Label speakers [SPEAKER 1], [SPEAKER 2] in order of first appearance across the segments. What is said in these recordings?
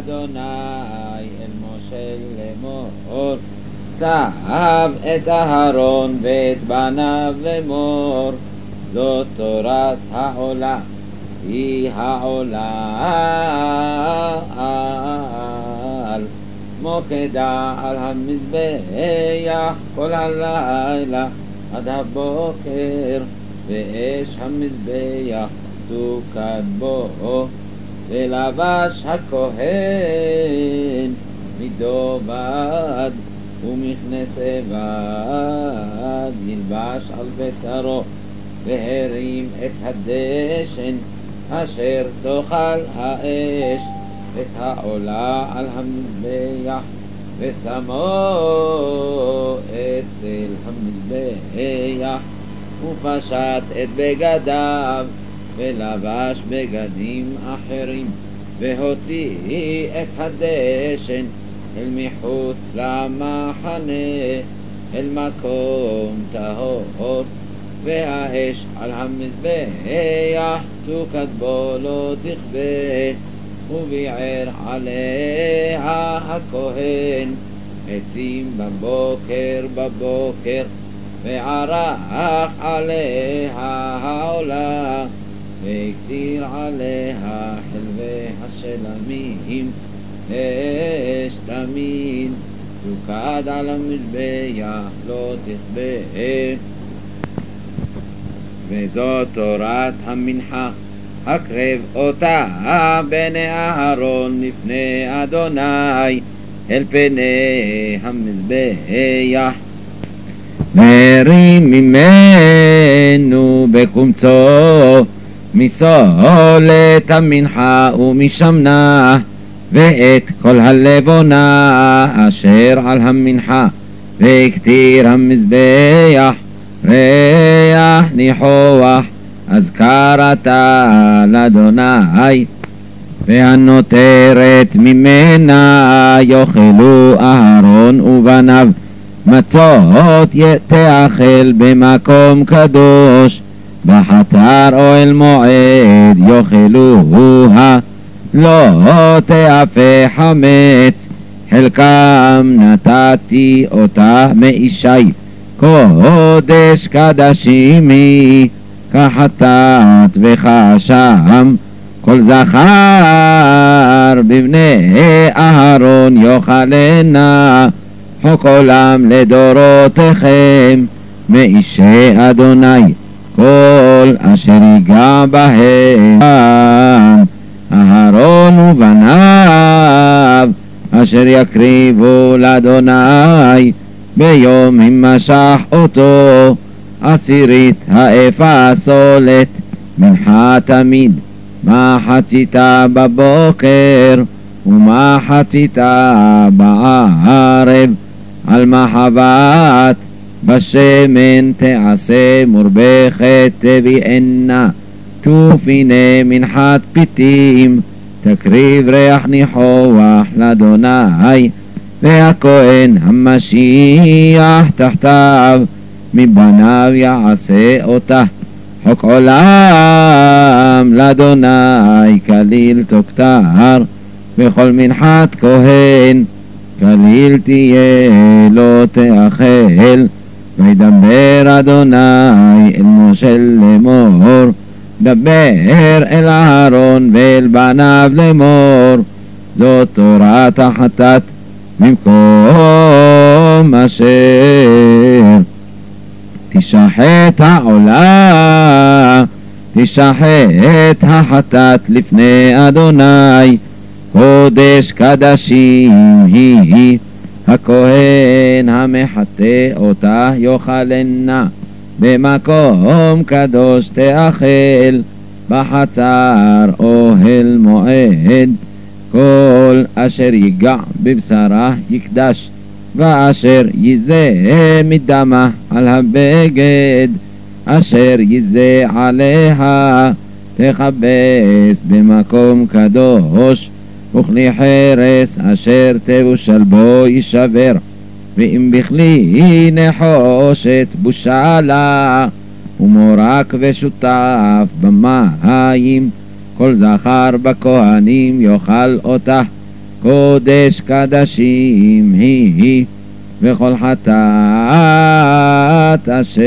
[SPEAKER 1] אדוני אל משה לאמור, צב את אהרון ואת בניו לאמור, זאת תורת העולה, היא העולה על מוקדה על המזבח כל הלילה עד הבוקר, ואש המזבח תוקד בו, ולבש הכהן מדובד ומכנס אבד ילבש על בשרו, והרים את הדשן אשר תאכל האש את העולה על המזבח, ושמו אצל המזבח, ופשט את בגדיו ולבש בגדים אחרים, והוציא את הדשן אל מחוץ למחנה אל מקום טהור, והאש על המזבח תוקד בו לא תכבה, וביער עליה הכהן עצים בבוקר, וערך עליה העולה, והקטיר עליה חלבי השלמים, אש תמיד תוקד על המזבח לא תכבה. וזאת תורת המנחה, הקרב אותה בני אהרון לפני אדוני אל פני המזבח, והרים ממנו בקומצו מסולת המנחה ומשמנה, ואת כל הלבונה אשר על המנחה, והקטיר המזבח ריח ניחוח, אז קראתה לאדוני, והנותרת ממנה יאכלו אהרון ובניו, מצות תאכל במקום קדוש, בחצר אוהל מועד יאכלוה, לא תאפה חמץ, חלקם נתתי אותה מאישי, קודש קדשים היא, כחטאת וכאשם, כל זכר בבני אהרון יאכלנה, חוק עולם לדורותיכם, מאישי אדוני, כל אשר ייגע בהם אהרון ובניו, אשר יקריבו לאדוני ביום המשך אותו, עשירית האפה סולת מנחה תמיד, מחציתה בבוקר ומחציתה בערב, על מחבת בשמן תעשה מורבכת תביאנה, תופיני מנחת פיתים, תקריב ריח ניחוח לאדוני, והכהן המשיח תחתיו מבניו יעשה אותה, חוק עולם לאדוני כליל תוקטר, וכל מנחת כהן כליל תהיה לא תאכל. וידבר אדוני אל משה לאמור, דבר אל אהרון ואל בניו לאמור, זאת תורת החטאת במקום אשר תשחט העולה, תשחט החטאת לפני אדוני, קודש קדשים היא, הכהן המחטא אותה יאכלנה, במקום קדוש תאכל, בחצר אוהל מועד, כל אשר ייגע בבשרה יקדש, ואשר יזה מדמה על הבגד, אשר יזה עליה תכבס במקום קדוש, וכלי חרס אשר תבושל בו יישבר, ואם בכלי נחושת בושלה, ומורק ושותף במים, כל זכר בכהנים יאכל אותה, קודש קדשים היא, וכל חטאת אשר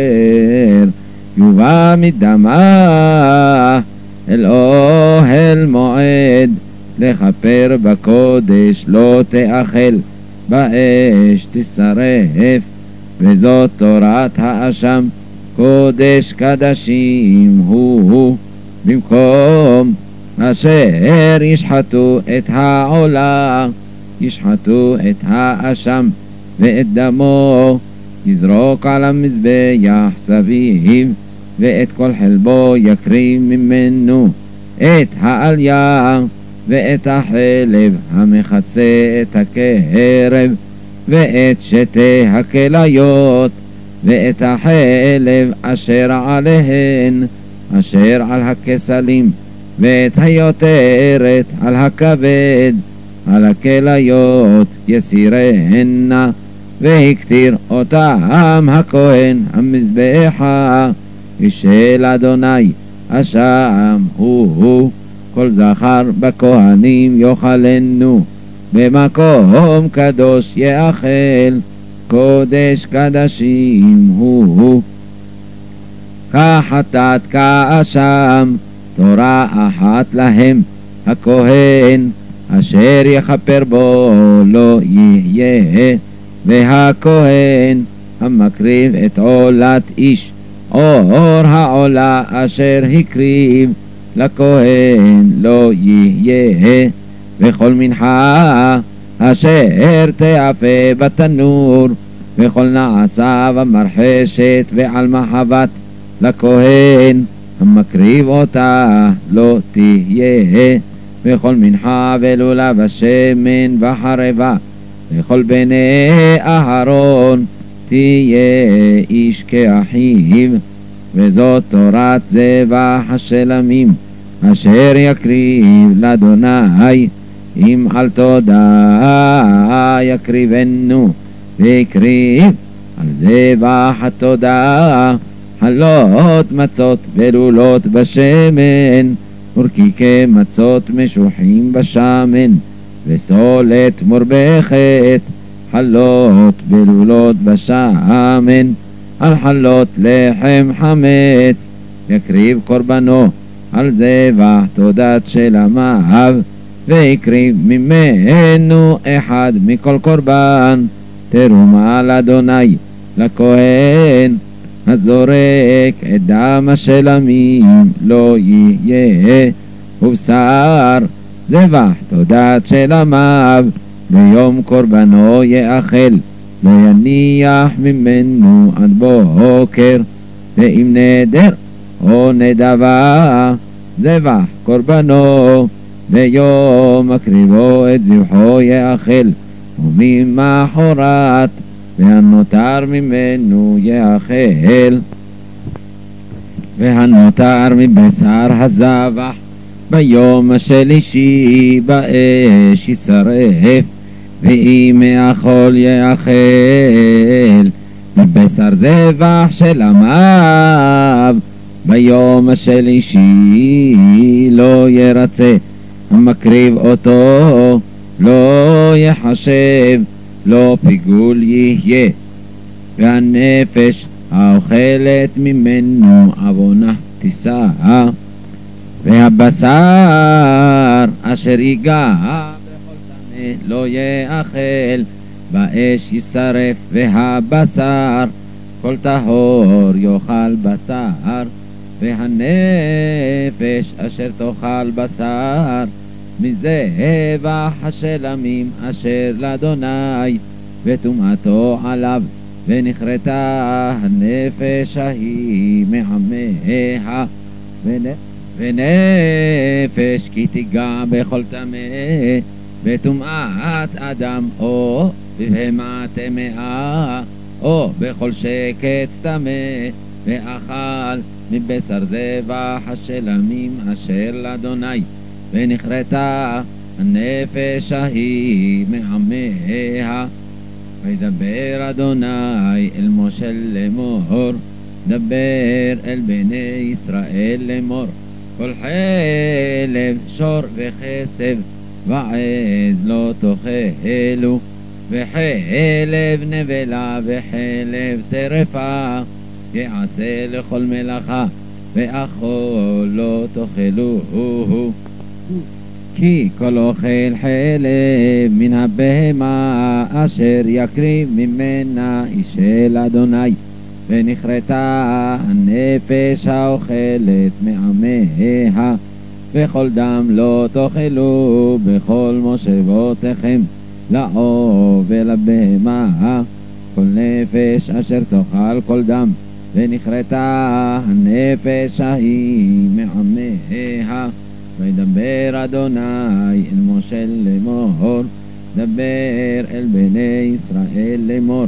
[SPEAKER 1] יובא מדמה אל אוהל מועד, לכפר בקודש לא תאכל, באש תשרף, וזאת תורת האשם. קודש קדשים הוא, במקום אשר ישחטו את העולה, ישחטו את האשם ואת דמו, יזרוק על המזבח סביב, ואת כל חלבו יקריב ממנו, את העליה ואת החלב המכסה את הקרב, ואת שתי הכליות, ואת החלב אשר עליהן, אשר על הכסלים, ואת היותרת על הכבד, על הכליות יסירנה, והקטיר אותם הכהן המזבחה, ושל אדוני אשם הוא, כל זכר בכהנים יאכלנו, במקום קדוש יאכל, קודש קדשים הוא. כחטאת כאשם, תורה אחת להם, הכהן אשר יכפר בו לא יהיה, והכהן המקריב את עולת איש, אור העולה אשר הקריב לכהן לא יהיה, וכל מנחה אשר תאפה בתנור, וכל נעשה במרחשת ועל מחבת, לכהן המקריב אותה לא תהיה, וכל מנחה ולולה בשמן וחרבה, וכל בני אהרון תהיה איש כאחיו, וזאת תורת זבח השלמים אשר יקריב לאדוני, אם על תודה יקריבנו, ויקריב על זבח התודה חלות מצות ולולות בשמן, ורקיקי מצות משוחים בשמן, וסולת מורבכת, חלות ולולות בשמן, על חלות לחם חמץ יקריב קורבנו, על זבח תודת שלמיו, ויקריב ממנו אחד מכל קורבן, תרומה לאדוני, לכהן הזורק את דם השלמים לא יהיה, ובשר זבח תודת שלמיו ביום קורבנו יאכל, לא יניח ממנו עד בוקר. ואם נדר או נדבה זבח קורבנו, ביום מקריבו את זבחו יאכל, וממחרת והנותר ממנו יאכל. והנותר מבשר הזבח ביום השלישי באש ישרף, ואם מאכול יאכל מבשר זבח שלמיו ביום השלישי לא ירצה, המקריב אותו לא יחשב, לא פיגול יהיה, והנפש האוכלת ממנו עוונה תישא, והבשר אשר ייגע בכל טמא לא יאכל, באש ישרף, והבשר כל טהור יאכל בשר, והנפש אשר תאכל בשר מזבח השלמים אשר לאדוני, וטומאתו עליו, ונכרתה הנפש ההיא מעמיה, ונפש כי תיגע בכל טמא, וטומאת אדם או בבהמה טמאה, או בכל שקץ טמא, ואכל מבשר זבח השלמים אשר לאדוני, ונכרתה הנפש ההיא מעמיה. וידבר אדוני אל משה לאמור, דבר אל בני ישראל לאמור, כל חלב שור וכסף ועז לא תאכלו, וחלב נבלה וחלב טרפה, יעשה לכל מלאכה, ואכול לא תאכלוהו. כי כל אוכל חלב מן הבהמה אשר יקריב ממנה איש אל אדוני, ונכרתה הנפש האוכלת מעמיה, וכל דם לא תאכלו בכל מושבותיכם, לעוף ולבהמה, כל נפש אשר תאכל כל דם, ונכרתה הנפש ההיא מעמיה. וידבר אדוני אל משה לאמור, דבר אל בני ישראל לאמור,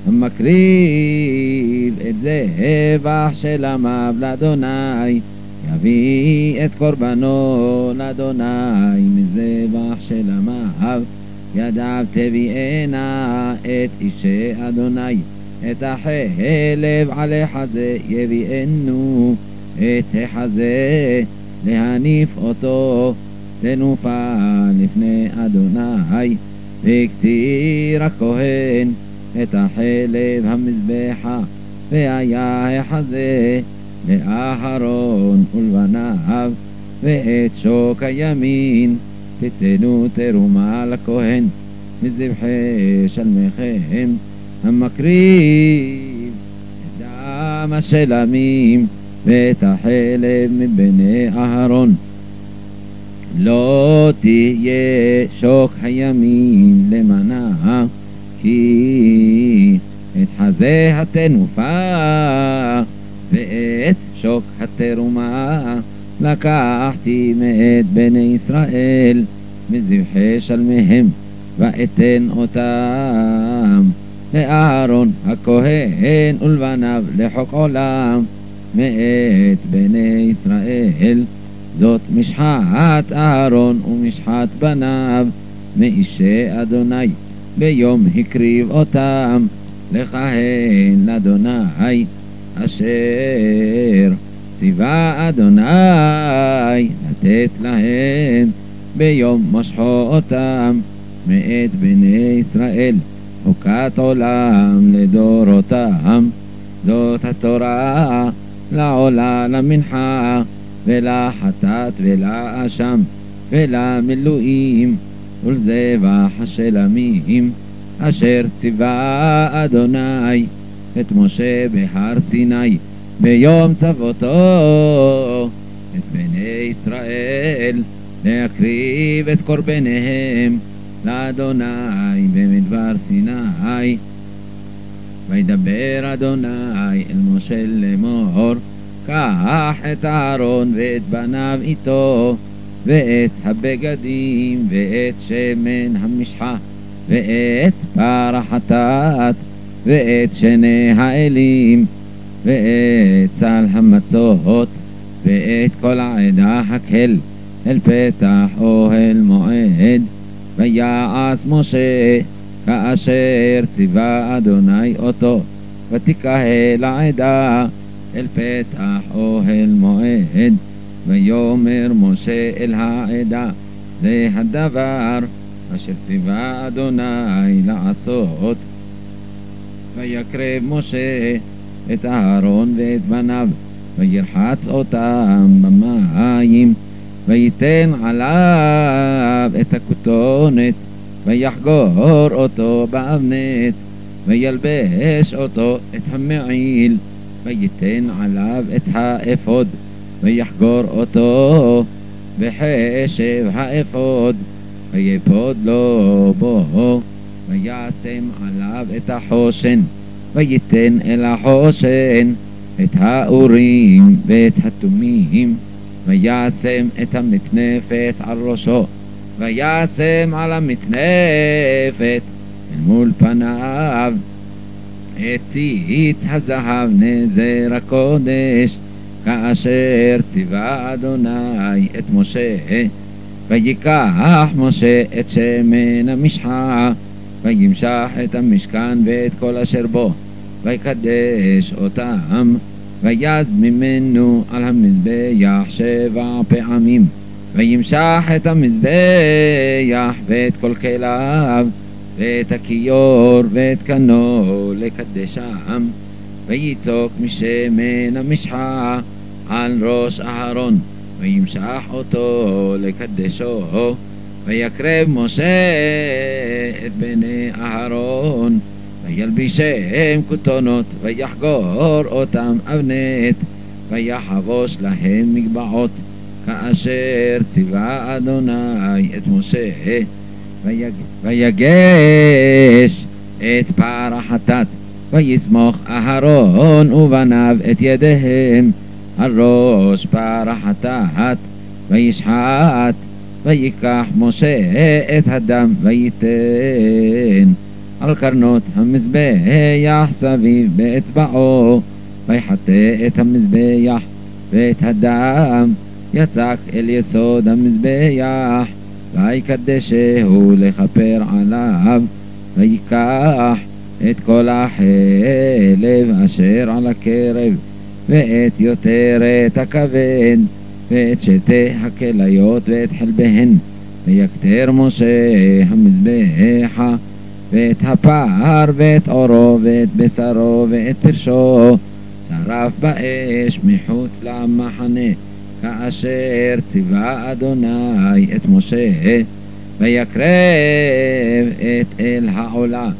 [SPEAKER 1] המקריב את זבח של עמיו לאדוני, יביא את קורבנו לאדוני מזבח של עמיו, ידיו תביאנה את אישי אדוני, את החלב על החזה יביאנו, את החזה להניף אותו תנופה לפני אדוני, והקטיר הכהן את החלב המזבחה, והיה החזה לאהרון ולבניו, ואת שוק הימין תתנו תרומה לכהן מזבחי שלמיכם, המקריב את דם השלמים ואת החלב מבני אהרון. לא תהיה שוק הימין למנה, כי את חזה התנופה ואת שוק התרומה לקחתי מאת בני ישראל מזבחי שלמיהם, ואתן אותם לאהרון הכהן ולבניו לחוק עולם מאת בני ישראל. זאת משחת אהרון ומשחת בניו מאישי אדוני, ביום הקריב אותם לכהן לאדוני, אשר ציווה אדוני לתת להם ביום משחו אותם מאת בני ישראל, חוקת עולם לדורותם. זאת התורה לעולה למנחה ולחטאת ולאשם ולמילואים ולזבח השלמים, אשר ציווה אדוני את משה בהר סיני ביום צוותו את בני ישראל להקריב את קורבניהם לאדוני במדבר סיני. וידבר אדוני אל משה לאמור, קח את אהרון ואת בניו איתו, ואת הבגדים ואת שמן המשחה ואת פר החטאת ואת שני האלים ואת צל המצות ואת כל העדה הקהל אל פתח אוהל מועד. ויעש משה כאשר ציווה אדוני אותו, ותקהל העדה אל פתח אוהל מועד. ויאמר משה אל העדה, זה הדבר אשר ציווה אדוני לעשות. ויקרב משה את אהרון ואת בניו, וירחץ אותם במים, ויתן עליו את הכותונת, ויחגור אותו באבנת, וילבש אותו את המעיל, ויתן עליו את האפוד, ויחגור אותו בחשב האפוד, ויפוד לו בו, וישם עליו את החושן, ויתן אל החושן את האורים ואת התומים, וישם את המצנפת על ראשו, וישם על המצנפת אל מול פניו את ציץ הזהב נזר הקודש, כאשר ציווה אדוני את משה. ויקח משה את שמן המשחה, וימשח את המשכן ואת כל אשר בו, ויקדש אותם, ויז ממנו על המזבח 7 פעמים, וימשח את המזבח ואת כל כליו ואת הכיור ואת קנו לקדשם, ויצוק משמן המשחה על ראש אהרון, וימשח אותו לקדשו. ויקרב משה את בני אהרון, וילבישם כותונות, ויחגור אותם אבנת, ויחבוש להם מגבעות, כאשר ציווה אדוני את משה. ויגש את פר החטאת, ויסמוך אהרון ובניו את ידיהם על ראש פר החטאת, וישחט. ויקח משה את הדם ויתן על קרנות המזבח סביב באצבעו, ויחטא את המזבח ואת הדם יצק אל יסוד המזבח, ויקדשהו לכפר עליו. ויקח את כל החלב אשר על הקרב, ואת יותרת הכבד, ואת שתי הכליות ואת חלביהן, ויקטר משה המזבחה, ואת הפר ואת עורו ואת בשרו ואת פרשו שרף באש מחוץ למחנה, כאשר ציווה אדוני את משה. ויקרב את אל העולה,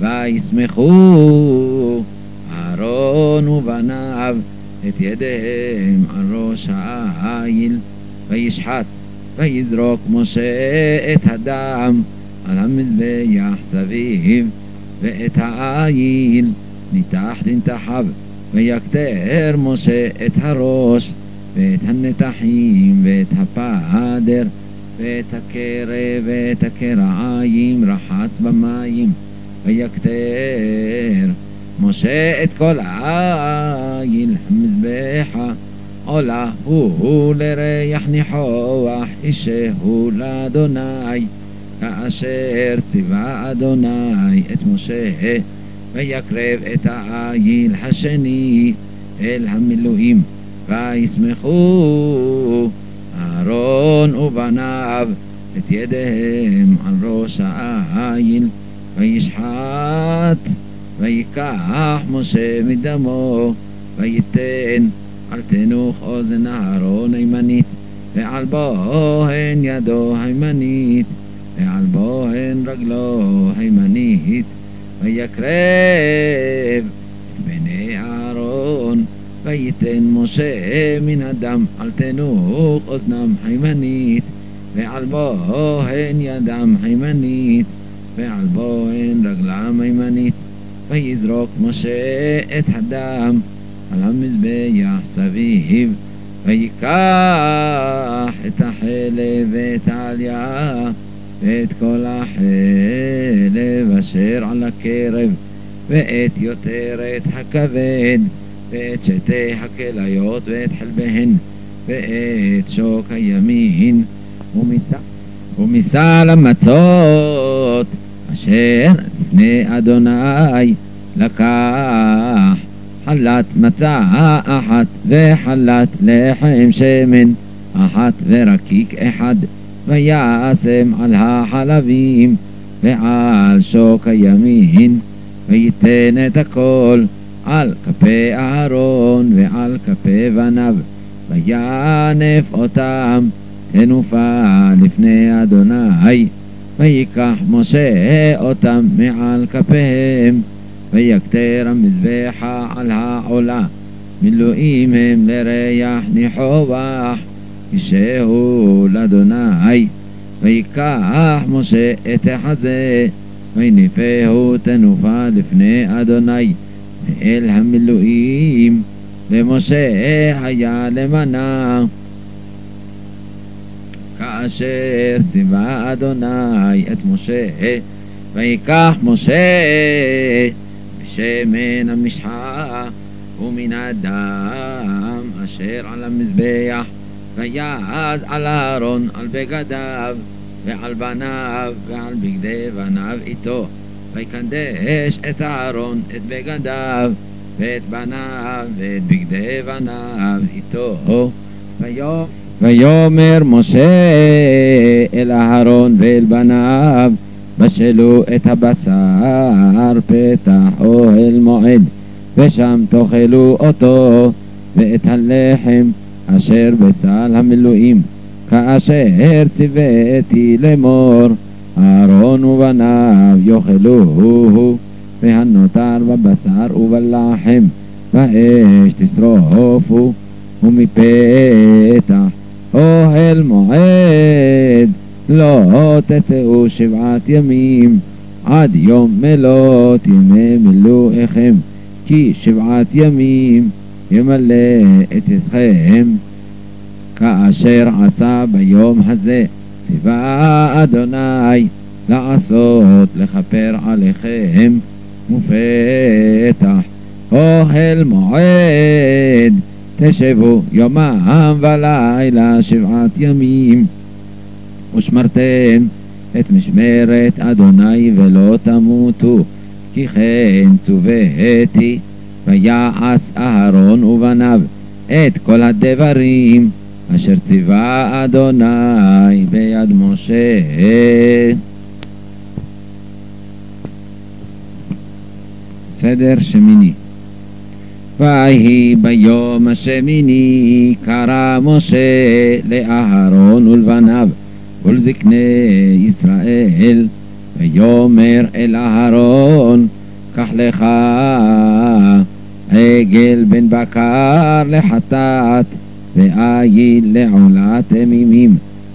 [SPEAKER 1] וישמחו אהרון ובניו את ידיהם על ראש העיל, וישחט. ויזרוק משה את הדם על המזבח סביב, ואת העיל ניתח לנתחיו. ויקטר משה את הראש ואת הנתחים ואת הפדר ואת הקרב ואת הקרעיים רחץ במים. ויקטר משה את כל העיל המזבחה, עולה הוא לריח ניחוח, אישהו לאדוני, כאשר ציווה אדוני את משה. ויקרב את העיל השני אל המילואים, וישמחו אהרון ובניו את ידיהם על ראש העיל. וישחט. ויקח משה מדמו, ויתן על תנוך אוזן אהרון הימנית, ועל בוהן ידו הימנית, ועל בוהן רגלו הימנית. ויקרב את בני אהרון, ויתן משה מן הדם על תנוך אוזנם הימנית, ועל בוהן ידם הימנית, ועל בוהן רגלם הימנית. ויזרוק משה את הדם על המזבח סביב, ויקח את החלב ואת העליה ואת כל החלב אשר על הקרב, ואת יותרת הכבד, ואת שתי הכליות ואת חלביהן, ואת שוק הימין, ומסל המצות אשר לפני אדוני לקח חלת מצה אחת, וחלת לחם שמן אחת, ורקיק אחד, וישם על החלבים ועל שוק הימין, ויתן את הכל על כפי אהרון ועל כפי בניו, וינף אותם תנופה לפני אדוני. ויקח משה אותם מעל כפיהם, ויקטר המזבחה על העולה, מילואים הם לריח ניחוח, אישהו לאדוני. ויקח משה את החזה, ויניפהו תנופה לפני אדוני מאל המילואים, ומשה היה למנה, כאשר ציווה אדוני את משה. ויקח משה משמן המשחה ומן הדם אשר על המזבח, ויעז על אהרון על בגדיו ועל בניו ועל בגדי בניו איתו, ויקדש את אהרון את בגדיו ואת בניו ואת בגדי בניו איתו. ויאמר משה אל אהרון ואל בניו, בשלו את הבשר פתח אוהל מועד, ושם תאכלו אותו, ואת הלחם אשר בסל המילואים, כאשר ציוויתי לאמור, אהרון ובניו יאכלוהו, והנותר בבשר ובלחם באש תשרופו, ומפתח אוהל מועד לא תצאו 7 ימים, עד יום מלאת ימי מילואיכם, כי 7 ימים ימלא את ידכם, כאשר עשה ביום הזה ציווה אדוני לעשות לכפר עליכם. ופתח אוהל מועד תשבו יומם ולילה 7 ימים, ושמרתם את משמרת אדוני ולא תמותו, כי כן צוויתי. ויעש אהרון ובניו את כל הדברים אשר ציווה אדוני ביד משה. סדר שמיני. ויהי ביום השמיני קרא משה לאהרון ולבניו ולזקני ישראל, ויאמר אל אהרון, קח לך עגל בן בקר לחטאת, ועיל לעולת תמימים,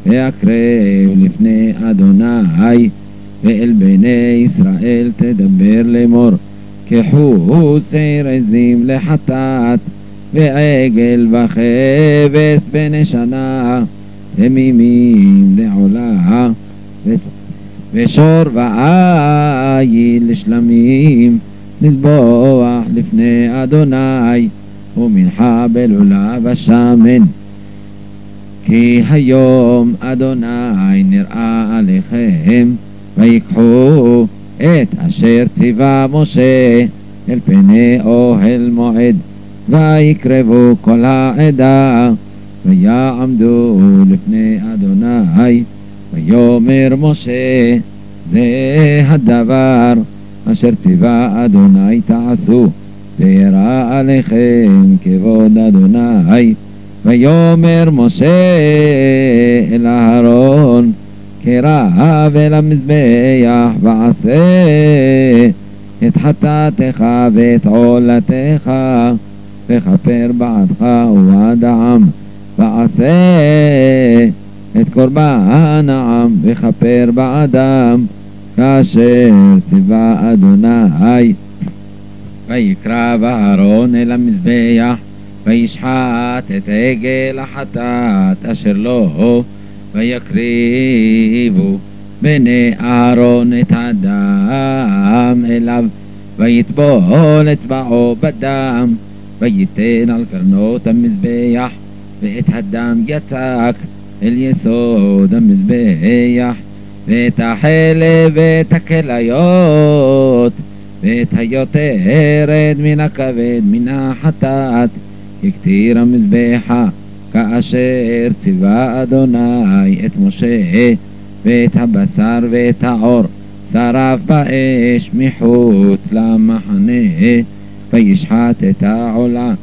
[SPEAKER 1] והקרב לפני אדוני. ואל בני ישראל תדבר לאמור, קחו שעיר עזים לחטאת, ועגל וכבש בן שנה תמימים לעולה, ושור ועיל לשלמים לזבוח לפני אדוני, ומנחה בלולב השמן. כי היום אדוני נראה עליכם, ויקחו את אשר ציווה משה אל פני אוהל מועד, ויקרבו כל העדה, ויעמדו לפני אדוני. ויאמר משה, זה הדבר אשר ציווה אדוני תעשו, וירא עליכם כבוד אדוני. ויאמר משה אל אהרון, קרב אל המזבח ועשה את חטאתך ואת עולתך, וכפר בעדך ובעד העם, ועשה את קורבן העם וכפר בעדם, כאשר ציווה אדוני. ויקרב אהרון אל המזבח, וישחט את עגל החטאת אשר לו, ויקריבו בני אהרון את הדם אליו, ויטבול אצבעו בדם, ויתן על קרנות המזבח, ואת הדם יצק אל יסוד המזבח, ואת החלב ואת הכליות, ואת היותרת מן הכבד מן החטאת, יקטיר המזבחה, כאשר ציווה אדוני את משה, ואת הבשר ואת העור שרף באש מחוץ למחנה. וישחט את העולה,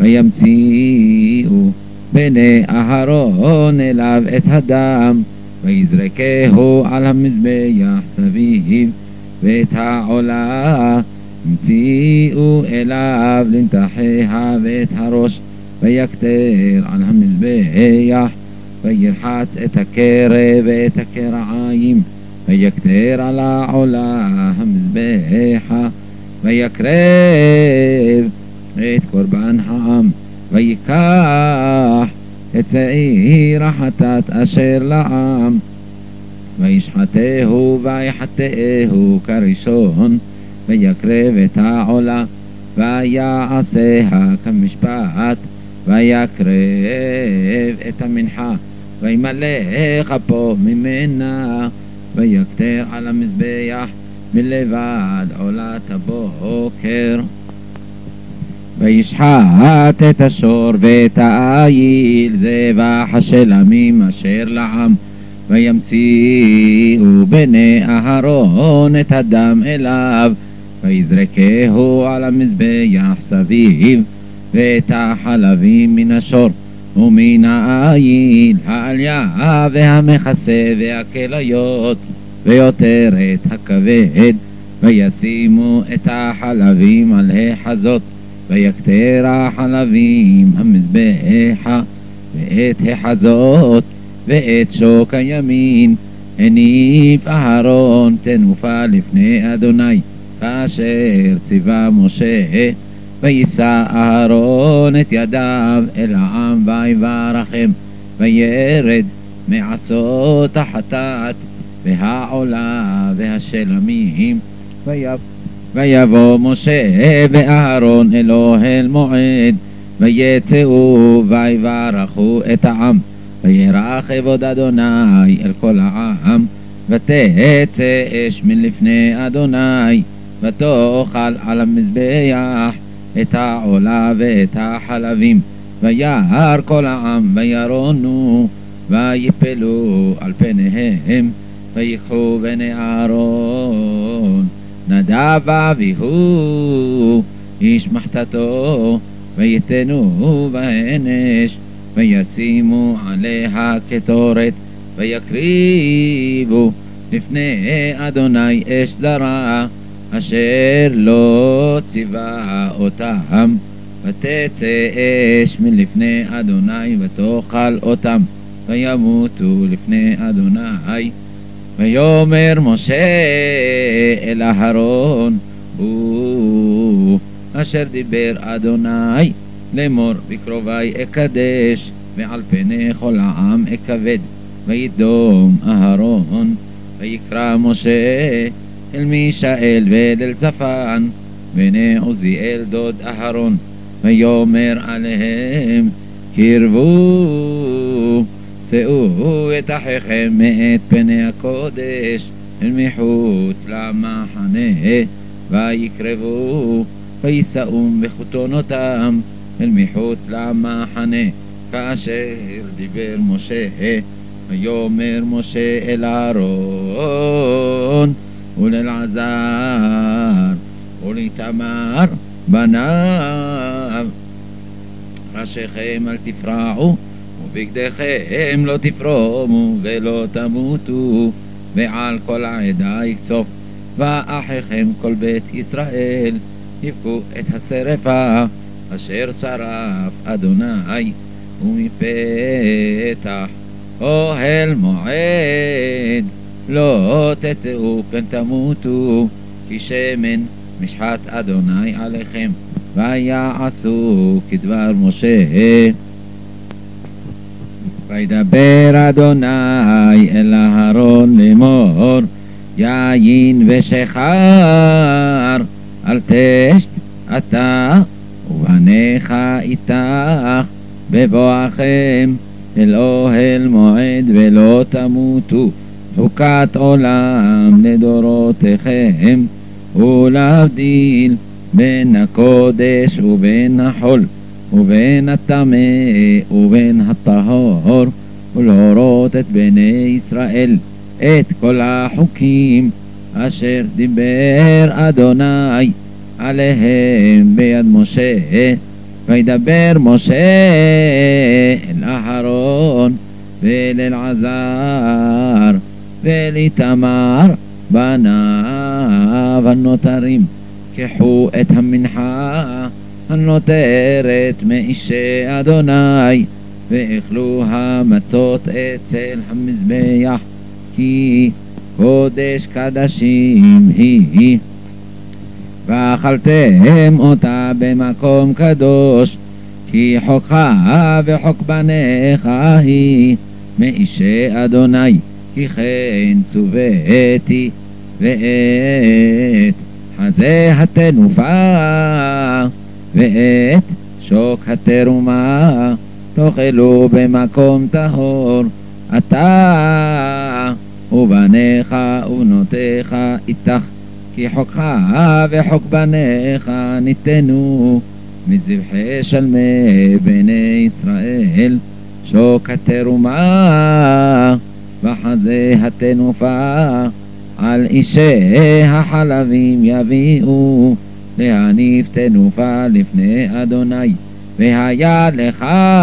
[SPEAKER 1] וימציאו בני אהרון אליו את הדם, ויזרקהו על המזבח סביב, ואת העולה המציאו אליו לנתחיה ואת הראש, ויקטר על המזבח, וירחץ את הקרב ואת הקרעיים, ויקטר על העולה המזבחה, ויקרב את קורבן העם, ויקח את שעיר החטאת אשר לעם, וישחטהו ויחטאהו כראשון, ויקרב את העולה, ויעשיה כמשפט, ויקרב את המנחה, וימלא כפו ממנה, ויקטר על המזבח מלבד עולת הבוקר. וישחט את השור ואת העיל זבח השלמים אשר לעם. וימציאו בני אהרון את הדם אליו, ויזרקהו על המזבח סביב, ואת החלבים מן השור ומן העיל, העליה והמכסה והכליות, ויותר את הכבד. וישימו את החלבים על החזות, ויקטר החלבים המזבחה, ואת החזות ואת שוק הימין הניף אהרון תנופה לפני אדוני, כאשר ציווה משה. וישא אהרון את ידיו אל העם ויברכם, וירד מעשות החטאת והעולה והשלמים. ויבוא משה ואהרון אל אוהל מועד, ויצאו ויברכו את העם. וירא כבוד אדוני אל כל העם, ותצא אש מלפני אדוני, ותאכל על המזבח את העולה ואת החלבים. וירא כל העם וירונו, ויפלו על פניהם. ויקחו בני אהרון נדב ואביהו איש מחתתו, ויתנו בהן אש, וישימו עליה קטורת, ויקריבו לפני אדוני אש זרה, אשר לא ציווה אותם. ותצא אש מלפני אדוני ותאכל אותם, וימותו לפני אדוני. ויאמר משה אל אהרון, הוא אשר דיבר אדוני לאמור, בקרובי אקדש ועל פני כל העם אכבד. וידום אהרון, ויקרא משה אל מישאל ואל צפן בני עוזיאל דוד אהרון, ויאמר עליהם, קרבו שאו את אחיכם מאת פני הקודש אל מחוץ למחנה, ויקרבו ויסעום בחתונותם אל מחוץ למחנה, כאשר דיבר משה. ויאמר משה אל אהרון ולאלעזר ולאיתמר בניו, ראשיכם אל תפרעו ובגדיכם לא תפרומו ולא תמותו, ועל כל העדה יקצוף. ואחיכם כל בית ישראל יבכו את השרפה אשר שרף אדוני, ומפתח אוהל מועד לא תצאו פן תמותו, כי שמן משחת אדוני עליכם. ויעשו כדבר משה. וידבר אדוני אל אהרון לאמור, יין ושחר אל תשת אתה ובניך איתך בבואכם אל אוהל מועד, ולא תמותו, חוקת עולם לדורותיכם, ולהבדיל בין הקודש ובין החול, ובין הטמא ובין הטהור, ולהורות את בני ישראל את כל החוקים אשר דיבר אדוני עליהם ביד משה. וידבר משה אל אהרון ואל אלעזר ואל איתמר בניו הנותרים, קחו את המנחה הנותרת מאישי אדוני, ואכלו המצות אצל המזבח, כי קודש קדשים היא. ואכלתם אותה במקום קדוש, כי חוקך וחוק בניך היא מאישי אדוני, כי כן צוויתי. ואת חזה התנופה ואת שוק התרומה תאכלו במקום טהור, אתה ובניך ובנותיך איתך, כי חוקך וחוק בניך ניתנו מזבחי שלמי בני ישראל, שוקת תרומה בחזה התנופה, על אישי החלבים יביאו להניף תנופה לפני אדוני. והיה לך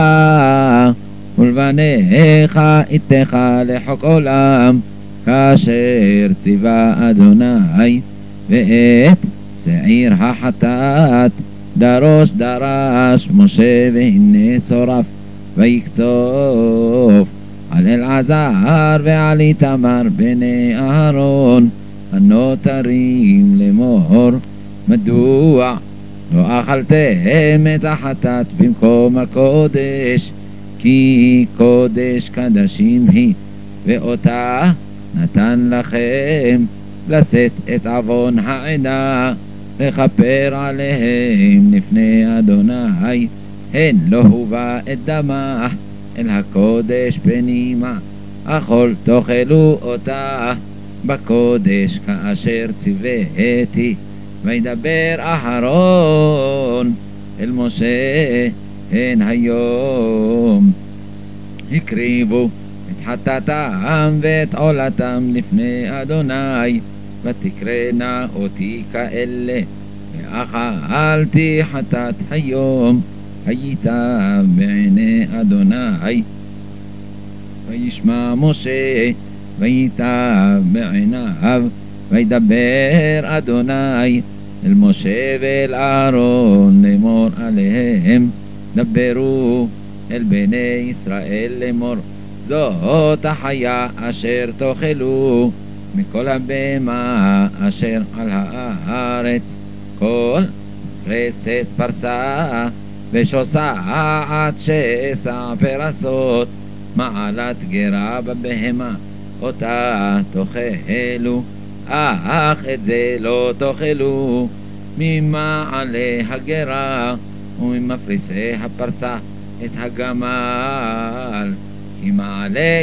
[SPEAKER 1] ולבניך איתך לחוק עולם, כאשר ציווה אדוני. ואת שעיר החטאת דרש משה, והנה שורף ויקצוף על אלעזר ועל איתמר בני אהרון הנותרים לאמור, מדוע לא אכלתם את החטאת במקום הקודש? כי קודש קדשים היא, ואותה נתן לכם לשאת את עוון העדה, לכפר עליהם לפני אדוני. הן לא הובא את דמה אל הקודש פנימה, אכול תאכלו אותה בקודש כאשר ציוויתי. וידבר אהרון אל משה, הן היום הקריבו את חטאתם ואת עולתם לפני אדוני, ותקרנה אותי כאלה, ואכלתי חטאת היום הייתה בעיני אדוני. וישמע משה וייטב בעיניו, וידבר אדוני אל משה ואל אהרון לאמור עליהם, דברו אל בני ישראל לאמור, זאת החיה אשר תאכלו מכל הבהמה אשר על הארץ, כל פרסת פרסה ושושה עד שסע פרסות, מעלת גרה בבהמה אותה תאכלו, אך את זה לא תאכלו ממעלה הגרה וממפריסי הפרסה את הגמל, כי מעלה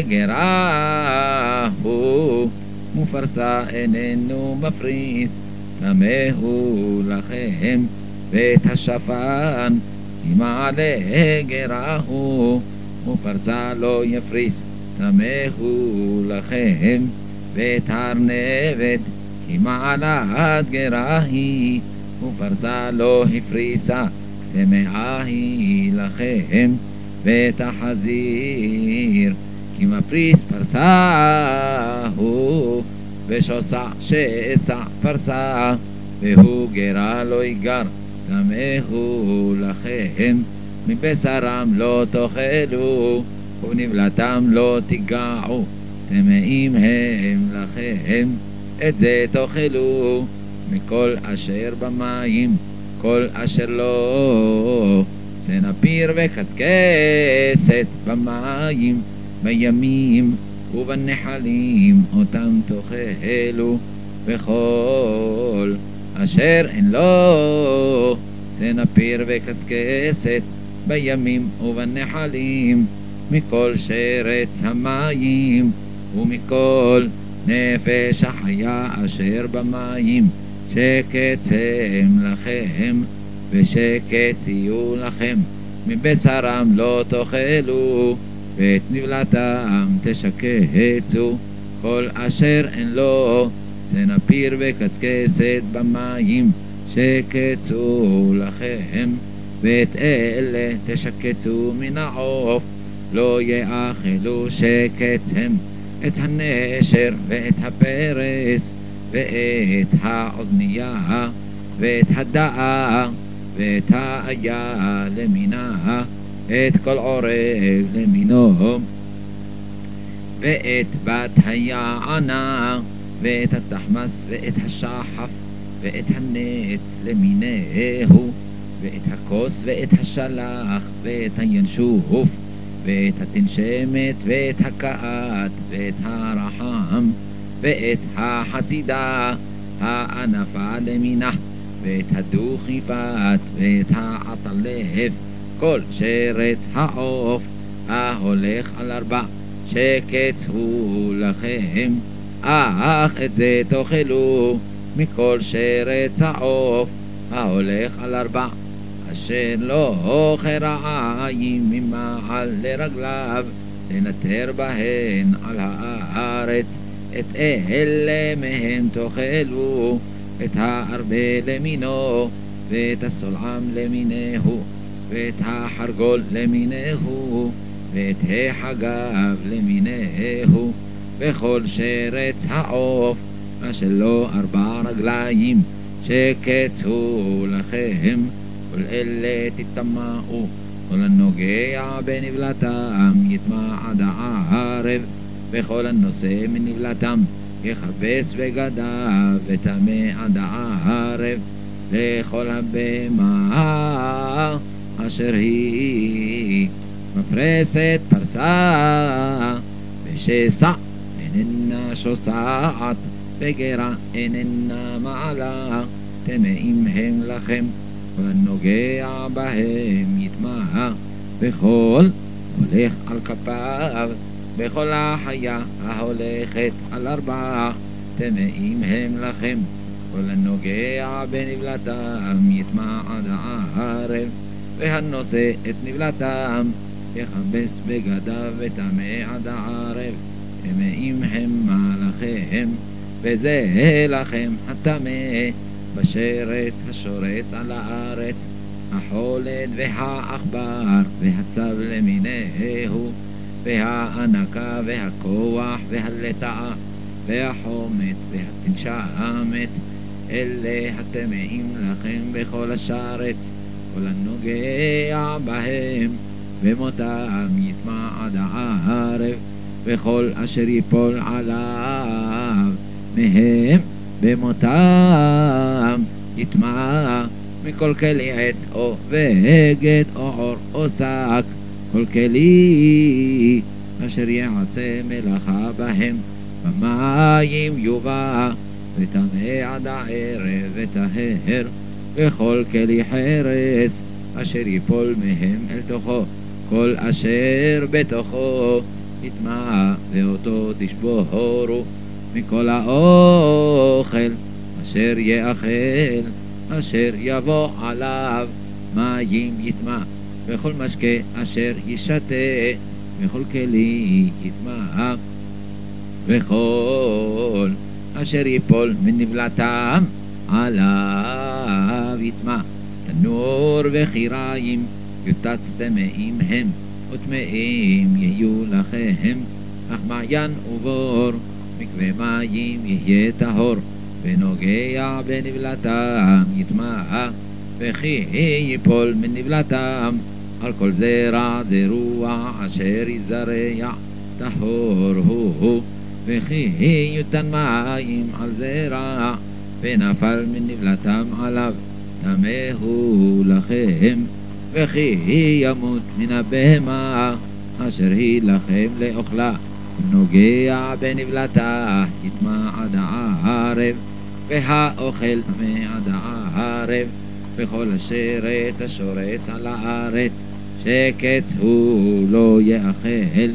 [SPEAKER 1] גרה הוא ופרסה איננו מפריס, טמא הוא לכם. ואת השפן, כי מעלה גרה הוא ופרסה לא יפריס, טמא הוא לכם. ואת הארנבת, כי מעלת גרה היא ופרסה לא הפריסה, טמאה היא לכם. ואת החזיר, כי מפריס פרסה הוא ושוסע שסע פרסה, והוא גרה לא יגר, טמא הוא לכם. מבשרם לא תאכלו ובנבלתם לא תיגעו, טמאים הם לכם. את זה תאכלו מכל אשר במים, כל אשר לא סנפיר וקסקסת במים, בימים ובנחלים אותם תאכלו, וכל אשר אין לו סנפיר וקסקסת בימים ובנחלים, מכל שרץ המים ומכל נפש החיה אשר במים, שקט הם לכם ושקט יהיו לכם. מבשרם לא תאכלו ואת נבלתם תשקצו, כל אשר אין לו סנפיר וקסקסת במים, שקצו לכם. ואת אלה תשקצו מן העוף, לא יאכלו שקט הם, את הנשר ואת הפרס ואת האוזנייה ואת הדאה ואת האיה למינה, את כל עורב למינו. ואת בת היענה ואת התחמס ואת השחף ואת הנץ למינהו, ואת הכוס ואת השלח ואת הינשוף ואת התנשמת ואת הכאת ואת הרחם, ואת החסידה הענפה למינה, ואת הדוכיפת ואת העטלף, כל שרץ העוף ההולך על 4, שקץ הוא לכם. אך את זה תאכלו מכל שרץ העוף ההולך על 4, אשר לא אוכל רעיים ממעל לרגליו, לנטר בהן על הארץ. את אלה מהם תאכלו, את הארבה למינו, ואת הסולעם למינהו, ואת החרגול למינהו, ואת החגב למינהו, וכל שרץ העוף אשר לו 4 רגליים, שקצו לכם. כל אלה תטמאו, כל הנוגע בנבלתם יטמע עד הערב, וכל הנושא מנבלתם יכבס בגדיו וטמא עד הערב. לכל הבהמה אשר היא מפרסת פרסה, ושסע איננה שוסעת, וגרה איננה מעלה, טמאים הם לכם. כל הנוגע בהם יטמע, וכל הולך על כפיו, וכל החיה ההולכת על 4 טמאים הם לכם. כל הנוגע בנבלתם יטמע עד הערב, והנושא את נבלתם יכבס בגדיו וטמא עד הערב. טמאים המה לכם, וזה לכם הטמא בשרץ השורץ על הארץ, החולד והעכבר והצב למיניהו, והענקה והכוח והלטאה והחומת והתנשמת. אלה הטמאים לכם בכל השרץ. כל הנוגע בהם במותם יטמע עד הערב, וכל אשר ייפול עליו מהם במותם יטמע, מכל כלי עץ או בגד או עור או שק, כל כלי אשר יעשה מלאכה בהם במים יובא, וטמא עד הערב וטהר. וכל כלי חרס אשר ייפול מהם אל תוכו, כל אשר בתוכו יטמע, ואותו תשבורו. מכל האוכל אשר יאכל, אשר יבוא עליו מים יטמע, וכל משקה אשר ישתה, וכל כלי יטמע. וכל אשר ייפול מנבלתם עליו יטמע. תנור וחיריים יוטץ טמאים הם, וטמאים יהיו לכם. אך מעיין ובור מקווה מים יהיה טהור, ונוגע בנבלתם יטמע. וכי ייפול מנבלתם על כל זרע זרוע אשר יזרע, טהור הוא. וכי יותן מים על זרע, ונפל מנבלתם עליו, טמא הוא לכם. וכי ימות מן הבהמה אשר היא לכם לאוכלה, נוגע בנבלתה יטמע עד הערב, והאוכל טמא עד הערב. וכל השרץ השורץ על הארץ, שקץ הוא לא יאכל.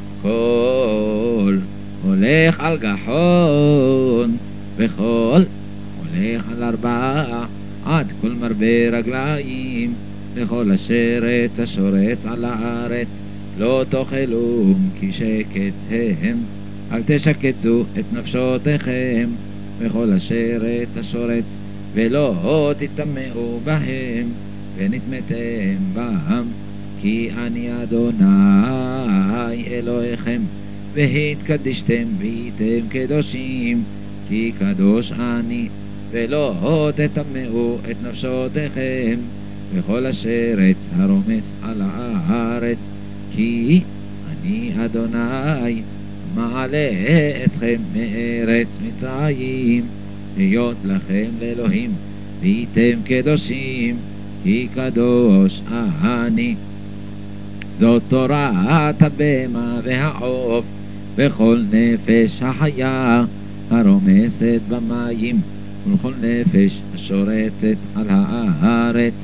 [SPEAKER 1] כל הולך על גחון, וכל הולך על 4 עד כל מרבה רגליים, וכל השרץ השורץ על הארץ לא תאכלו, כי שקץ הם. אל תשקצו את נפשותיכם, וכל השרץ השורץ ולא תטמאו בהם, ונטמאתם בם. כי אני אדוני אלוהיכם, והתקדשתם והייתם קדושים, כי קדוש אני. ולא תטמאו את נפשותיכם וכל השרץ הרומס על הארץ, כי אני אדוני מעלה אתכם מארץ מצרים, להיות לכם לאלוהים, והייתם קדושים, כי קדוש אני. זאת תורת הבהמה והעוף, וכל נפש החיה הרומסת במים, ולכל נפש השורצת על הארץ,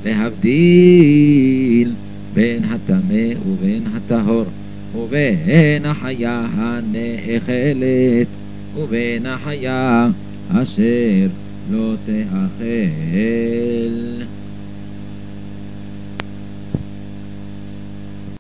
[SPEAKER 1] להבדיל בין הטמא ובין הטהור, ובין החיה הנאכלת ובין החיה אשר לא תאכל.